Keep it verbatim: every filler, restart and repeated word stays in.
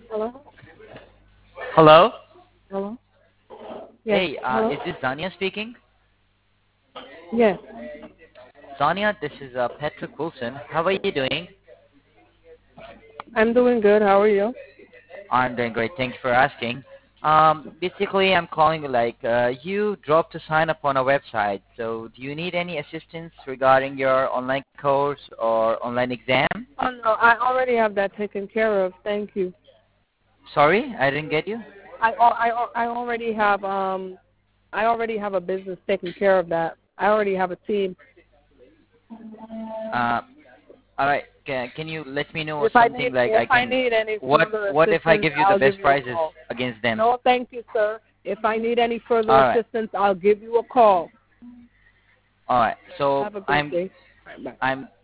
Hello? Hello? Hello? Yes. Hey, uh, Hello? is this Zania speaking? Yes. Zania, this is uh, Patrick Wilson. How are you doing? I'm doing good. How are you? I'm doing great. Thanks for asking. Um, basically, I'm calling you like uh, you dropped to sign up on our website. So, do you need any assistance regarding your online course or online exam? Oh, no. I already have that taken care of. Thank you. Sorry, I didn't get you. I, al- I, al- I already have um I already have a business taking care of that. I already have a team. Uh, all right. Can, can you let me know If I something need like if I I can? need any What further What if I assistance, give you the I'll give best you a prices call. against them? No, thank you, sir. If I need any further All right. assistance, I'll give you a call. All right. So Have a great I'm day. All right, bye. I'm